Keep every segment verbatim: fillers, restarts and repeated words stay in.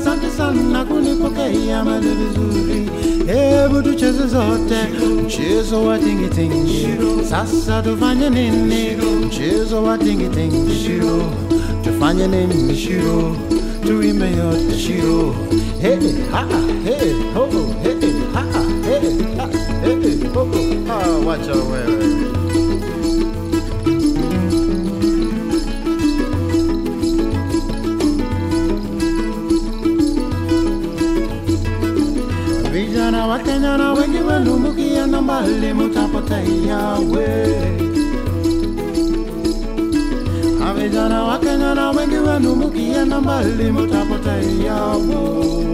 asante sana kunipokea mali vizuri. Hebu tucheze zote mchezo wa tingi tingi. Sasa tufanye nini? Mchezo wa tingi tingi shiro. Tufanye nini shiro? Tuimbe yote shiro. Hey ha hey ho hey ha hey ha hey ho. Ah, wacha wewe. Vijana wa Kenya na wengi wanumukia na mbali mutapotea we. Vijana wa Kenya na wengi wanumukia na mbali mutapotea wo.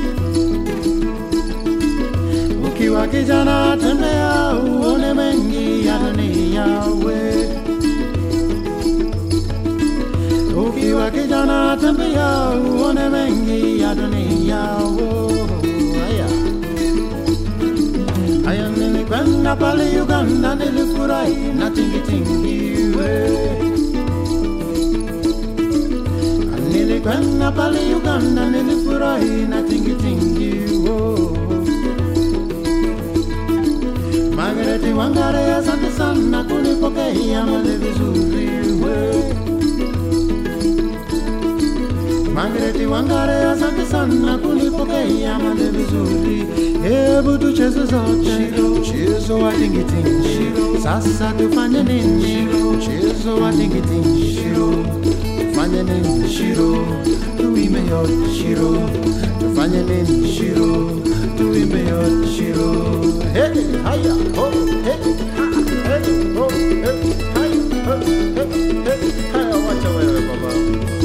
Ukiwa kijana tembea uone mengi ya dunia we. Ukiwa kijana tembea uone mengi ya dunia wo. Aya nilikwenda pale Uganda nilifurahi na tingi tingi we. Nilikwenda pale Uganda nilifurahi na tingi tingi wo. Margareti Wangare asante sana kunipokea mali vizuri we. Margareti Wangare asante sana kunipokea mali vizuri. Hebu tucheze zote mchezo wa tingi tingi. Sasa tufanye nini? Mchezo wa tingi tingi shiro. Tufanye nini shiro? Tuimbe yote shiro. Tufanye nini shiro? Tuimbe yote shiro. Hey haya ho hey ha hey ho hey haya ho hey hey haya wacha wewe baba.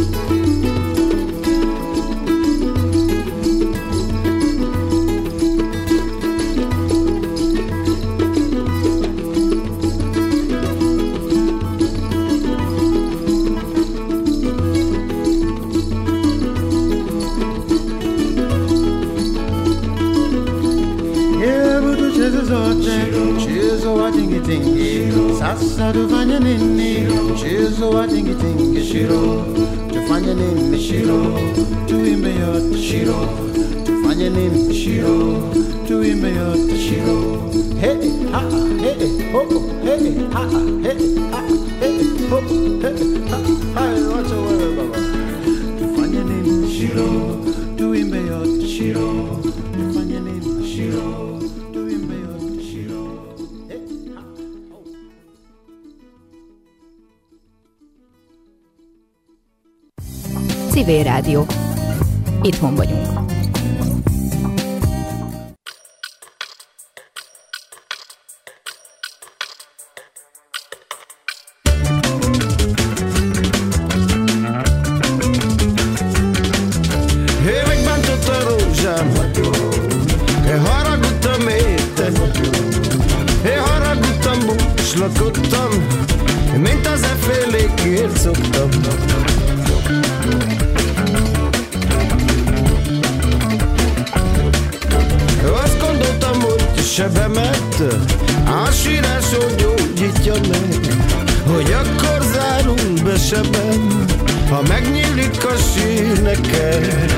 Mchezo wa tingi tingi. Sasa tufanye nini? Mchezo wa tingi tingi shiro. Tufanye nini shiro? Tuimbe yote shiro. Tufanye nini shiro? Tuimbe yote shiro. Hey ha hey ho hey ha hey ha hey ho hey ha. Hai wacha wewe baba. Tufanye nini shiro? Tuimbe yote shiro. Tufanye nini shiro? Civil Rádió. Itthon vagyunk. Hé, megbántott a rózsám, hé, haragudtam érte, hé, haragudtam, búslakodtam, mint az effélékért szoktam. Sebemet a sírásod gyógyítja meg, hogy akkor zárul be sebem, ha megnyílik a sír neked.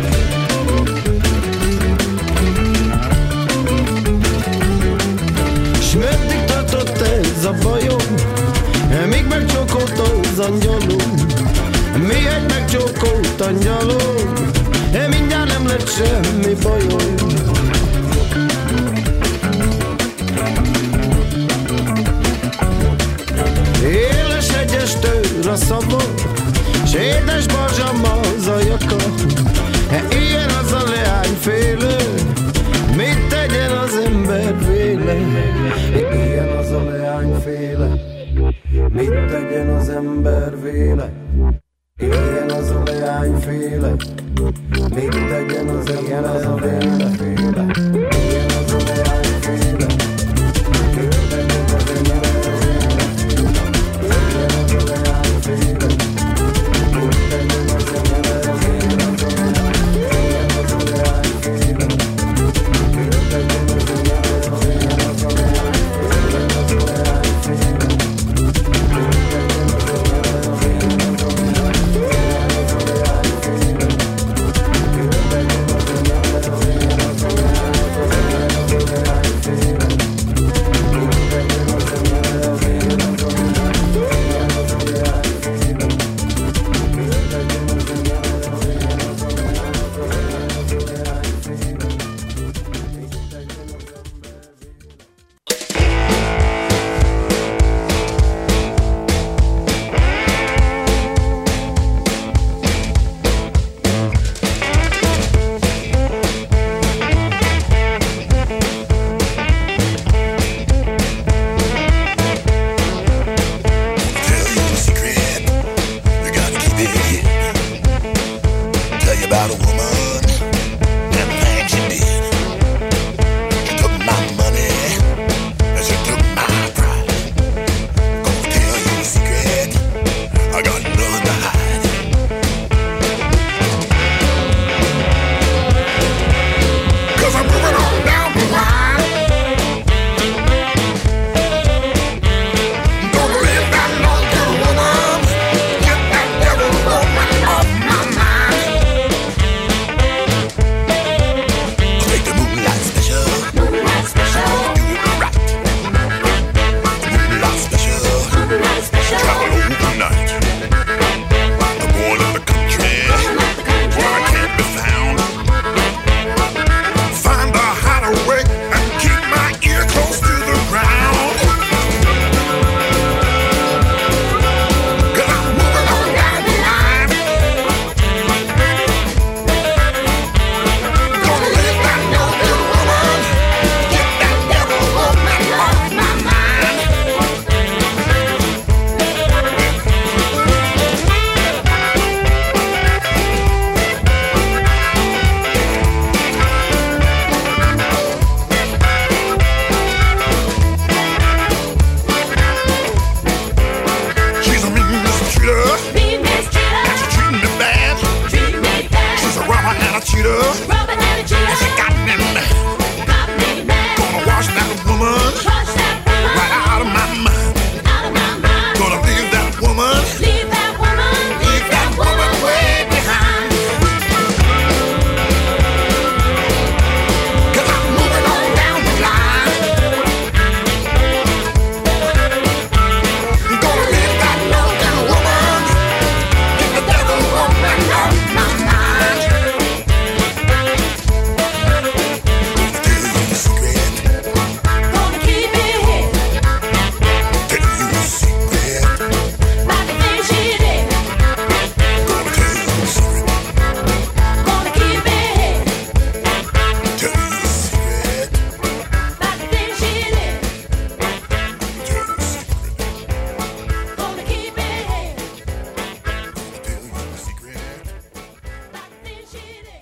S meddig tartott ez a bajom, míg megcsókolt az angyalom, mi egy megcsókolt angyalom, mindjárt nem lett semmi bajom. Éles egyes tőr a szavon, s édes barzsam az a jaka. Ilyen az a leányféle, mit tegyen az ember véle. Ilyen az a leányféle, mit tegyen az ember véle. Ilyen az a leányféle, mit tegyen az ember véle. Ilyen az a leányféle. travel overnight. I'm going up the country where I can't be found. Find a hideaway and keep my ear close to the ground. 'Cause I'm moving on down the line. Gonna let that no good woman get that devil woman off my mind. She's a mean mistreater. Mean mistreater, And she treating me bad. treat me bad. She's a robber and a cheater. Rubber and a cheater, And she got me mad. got me mad. Gonna wash that woman Push that woman right out of my mind. out of my mind. Gonna leave that woman, Leave that woman, leave that woman way behind. 'Cause I'm moving on down the line. Gonna leave that no-good woman, get the devil woman off my mind. Tell you a secret, gonna keep it hid. tell you a secret, About the things she did, gonna tell you a secret, gonna keep it hid. tell you a secret, About the things she did, tell you a secret, gonna keep it hid. tell you a secret. About the things she did.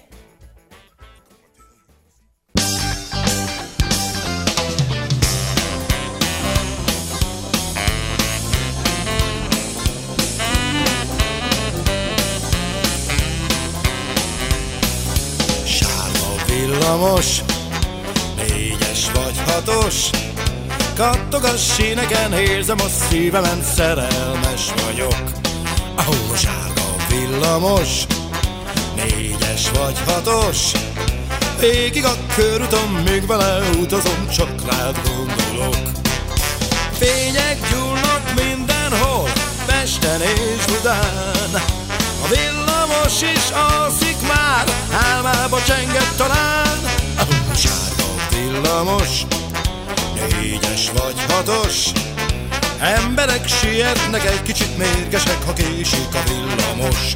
Sárga villamos, négyes vagy hatos, kattog a síneken, érzem a szívemen, szerelmes vagyok. Ahol sárga villamos, négyes vagy hatos, végig a körúton, még vele utazom, csak rád gondolok. Fények gyúlnak mindenhol, Pesten és Budán. A villamos is alszik már, álmába csengett talán. Ahol sárga villamos, négyes vagy hatos, emberek sietnek, egy kicsit mérgesek, ha késik a villamos.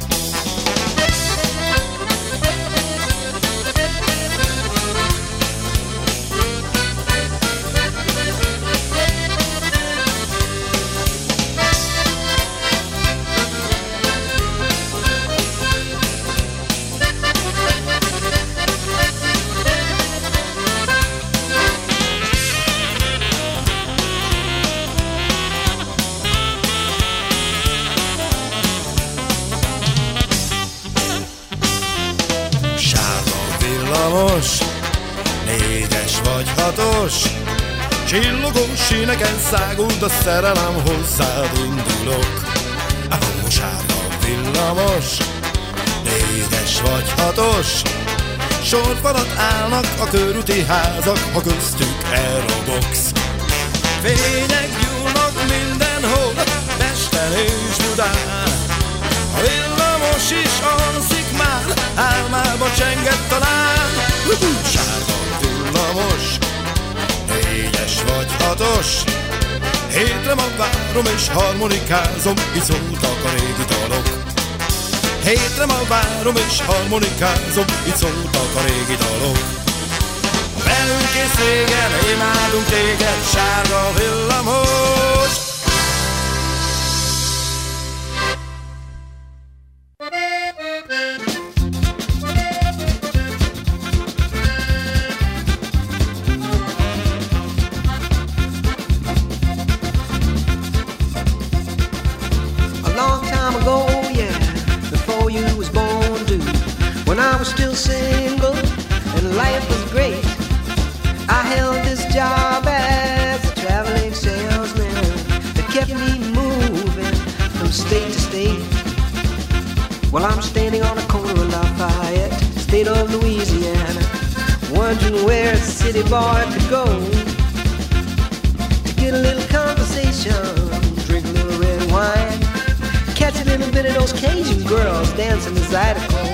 Villamos, négyes vagy hatos, csillogó síneken száguld a szerelem, hozzád indulok. Ahol sárga villamos, négyes vagy hatos, sorfalat állnak a körúti házak, ha köztük elrobogsz. Fények gyúlnak mindenhol, Pesten és Budán. A villamos is alszik már, álmába csengett talán. Sárga villamos, négyes vagy hatos, hétre ma várom és harmonikázom, így szóltak a régi dalok. Hétre ma várom és harmonikázom, így szóltak a régi dalok. Velünk és régen, imádunk téged, sárga villamos. I was still single and life was great. I held this job as a traveling salesman that kept me moving from state to state. While I'm standing on the corner of Lafayette, state of Louisiana, wondering where a city boy could go to get a little conversation, drink a little red wine. Catch a little bit of those Cajun girls dancing the Zydeco.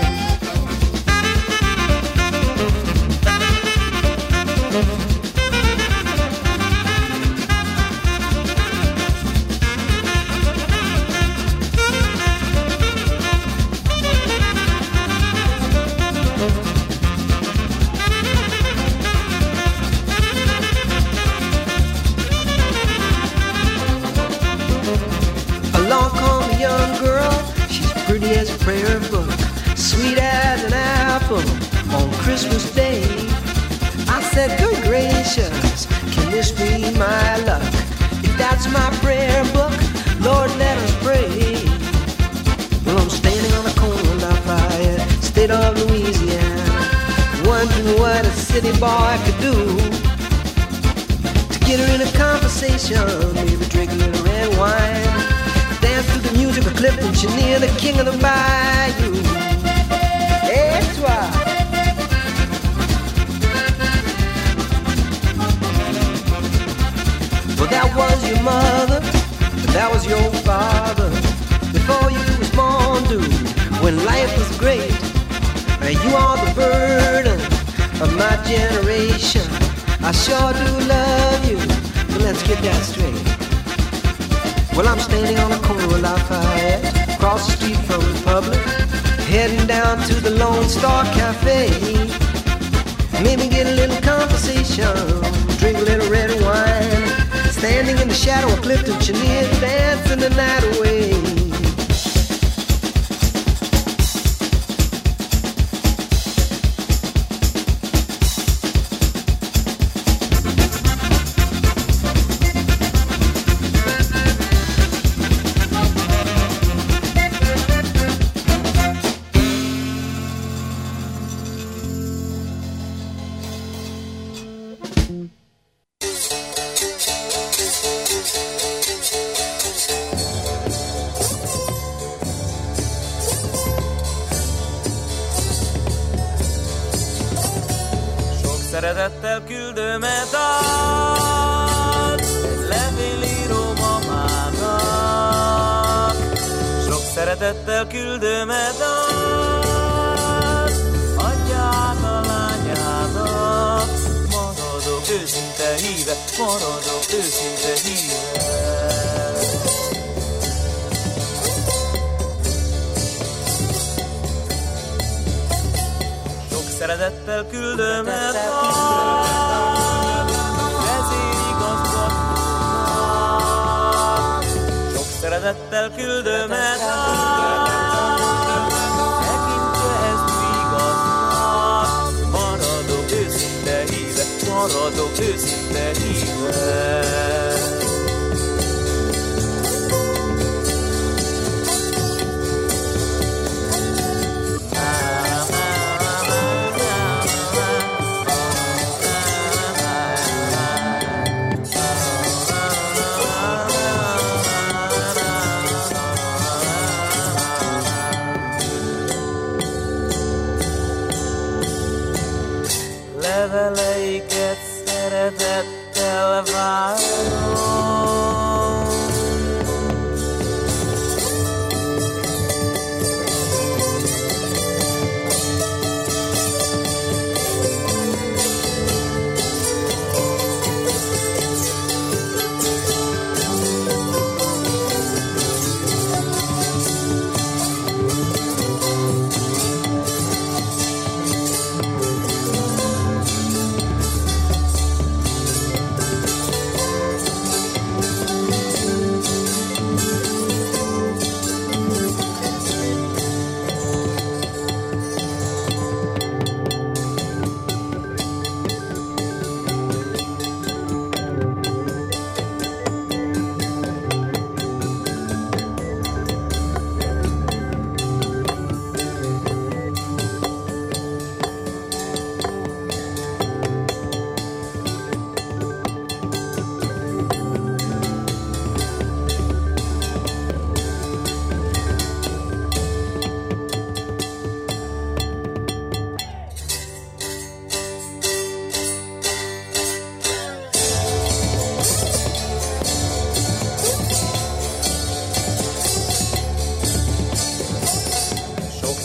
Along come a young girl, she's pretty as a prayer book, sweet as an apple on Christmas Day. I said, good gracious, can this be my luck? If that's my prayer book, Lord, let us pray. Well, I'm standing on the corner of Lafayette, state of Louisiana, wondering what a city boy could do to get her in a conversation, maybe drink a little red wine, dance to the music of Clifton Chenier, the king of the bayou. Et toi? Well, that was your mother, that was your father, before you was born, dude, when life was great. You are the burden of my generation. I sure do love you, but let's get that straight. Well, I'm standing on the corner of Lafayette, across the street from the Republic, heading down to the Lone Star Cafe. Maybe get a little conversation, drink a little red wine, standing in the shadow of Clifton Chenier, dancing the night away. Szeretettel küldöm e dalt egy levélíró mamának. Sok szeretettel küldöm e dalt adját a lányának. Maradok őszinte híve, maradok őszinte híve. Szeretettel küldöm el vezérigazgatónak. Sok szeretettel küldöm el tekintve ezt igaznak. Maradok őszinte híve, maradok őszinte híve. Leveleiket szeretettel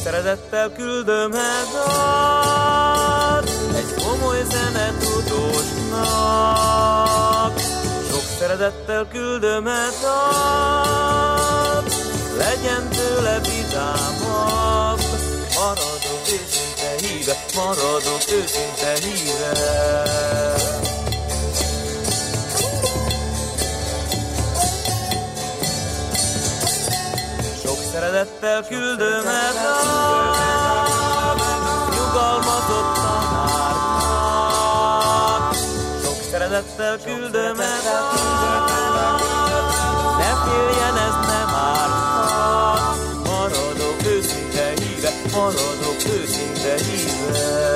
szeretettel küldöm e dalt egy komoly zenetudósnak. Sok szeretettel küldöm e dalt, legyen tőle vidámabb. Maradok őszinte híve, maradok őszinte híve. Szeretettel küldöm e dalt nyugalmazott tanárnak. Sok szeretettel küldöm e dalt, ne féljen, ez nem árthat. Maradok őszinte híve, maradok őszinte híve.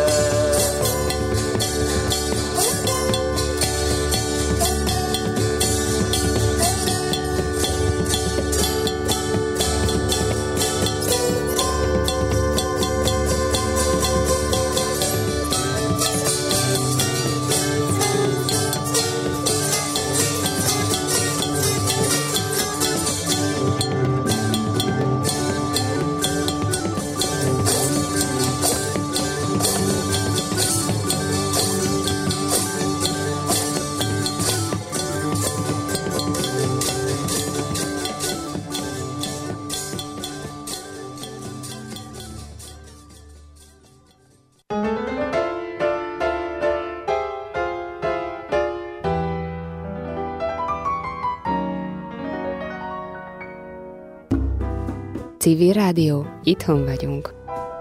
Civil Rádió, itthon vagyunk.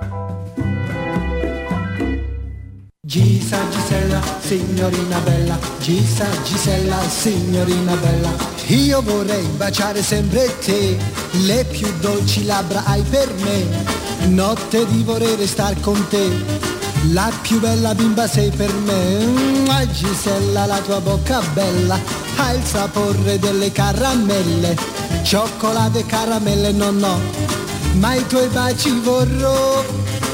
Gisa Gisella, signorina bella, Gisa Gisella, signorina bella. Io vorrei baciare sempre te, le più dolci labbra hai per me. Notte di vorrei star con te, la più bella bimba sei per me. Mm, Gisella, la tua bocca bella ha il sapore delle caramelle. Cioccolato e caramelle no no, ma i tuoi baci vorrò.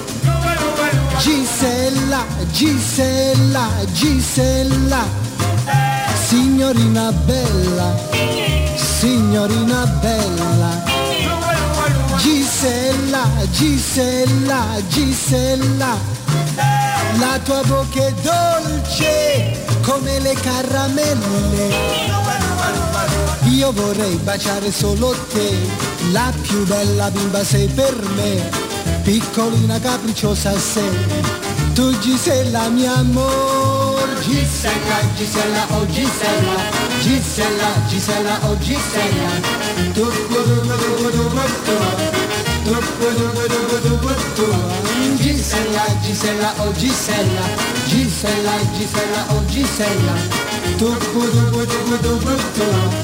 Gisella, Gisella, Gisella, signorina bella, signorina bella. Gisella, Gisella, Gisella, la tua bocca è dolce come le caramelle. Io vorrei baciare solo te, la più bella bimba sei per me, piccolina capricciosa sei, tu Gisella mio amor. Gisella, Gisella, oh Gisella, Gisella, Gisella, oh Gisella, tu tu tu tu tu tu tu tu. Gisella, Gisella, oh Gisella, Gisella, Gisella, oh Gisella, tu tu tu tu tu tu.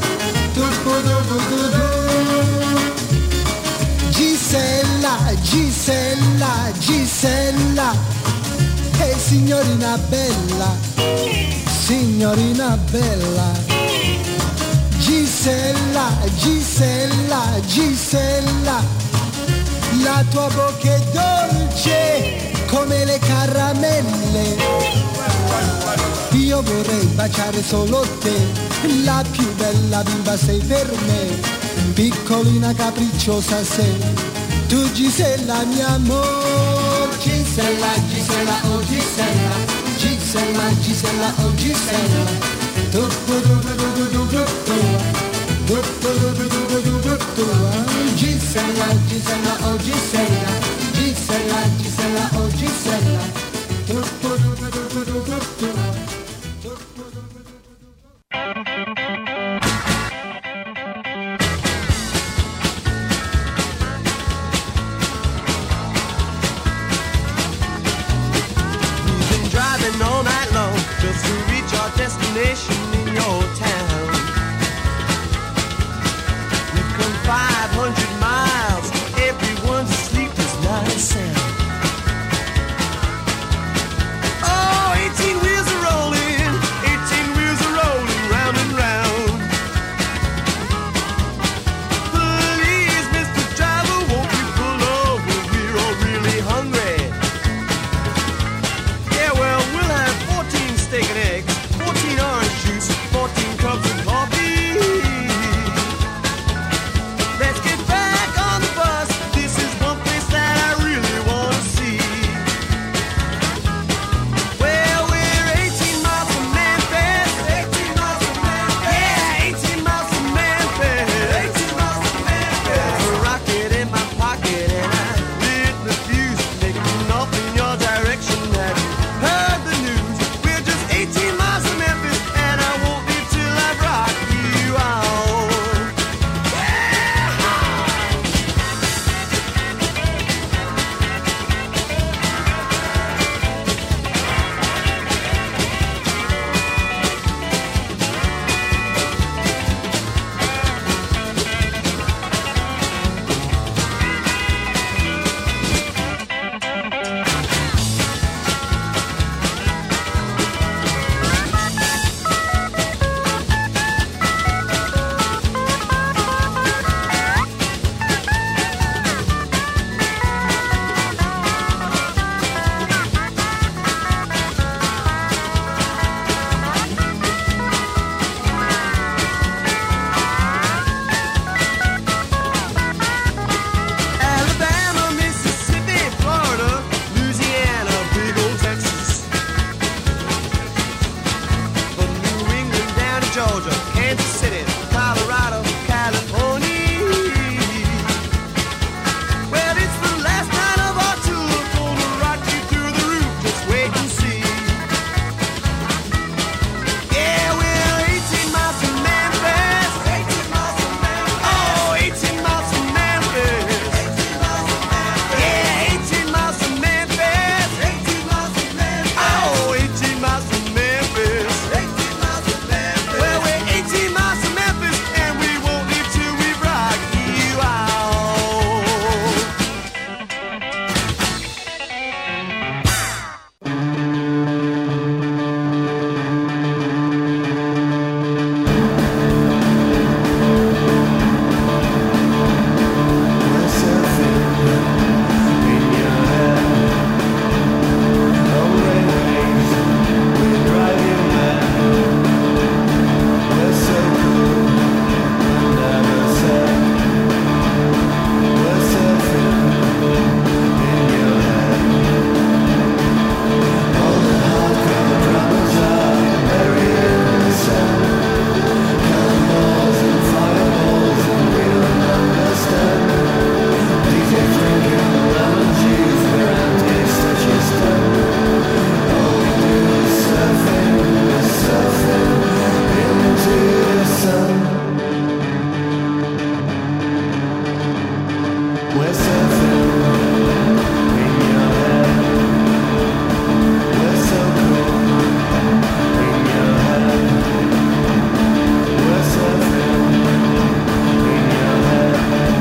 Gisella, Gisella, Gisella, e hey, signorina bella, signorina bella. Gisella, Gisella, Gisella, la tua bocca è dolce come le caramelle. Io vorrei baciare solo te, la più bella bimba sei per me, piccolina capricciosa sei, tu Gisella mio amor. Gisella, Gisella, oh Gisella, Gisella, Gisella, oh Gisella, tu tu tu tu tu tu tu tu tu tu. Gisella, Gisella, oh Gisella, Gisella, Gisella, oh Gisella, tu tu tu tu tu tu tu. Destination in your town. We've come five hundred miles. Everyone's asleep, there's not a sound. Oh, eighteen wheels are rolling, eighteen wheels are rolling round and round. Please, Mister Driver, won't you pull over? We're all really hungry. Yeah, well, we'll have fourteen steak and eggs, fourteen orange juice, We're surfing in your head. We're so cool in your head. We're surfing in your head.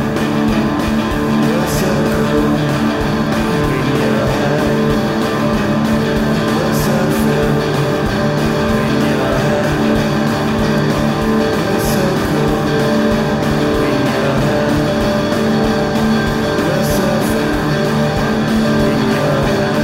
We're so cool in your head. We're surfing in your head. We're so cool in your head. We're surfing in your head.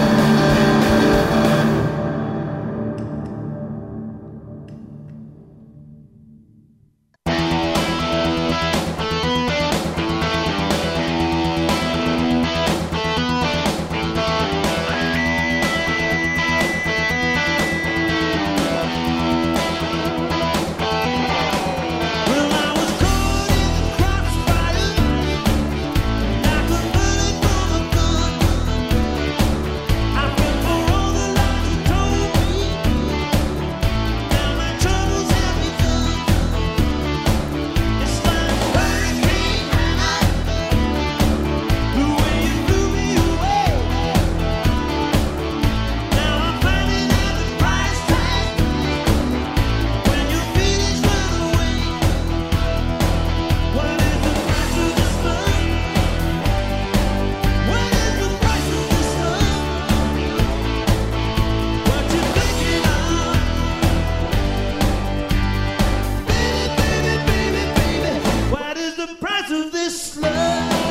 Well, I was caught in the crossfire, like a bullet from a gun. I fell for all the lies you told me. Now my troubles have begun. It's like Hurricane Hannah, the way you blew me away. Now I'm finding out the price tag when your feelings run away. What is the price of this love? What is the price of this love? What you thinking of? Baby, baby, baby, baby, what is the price of this love?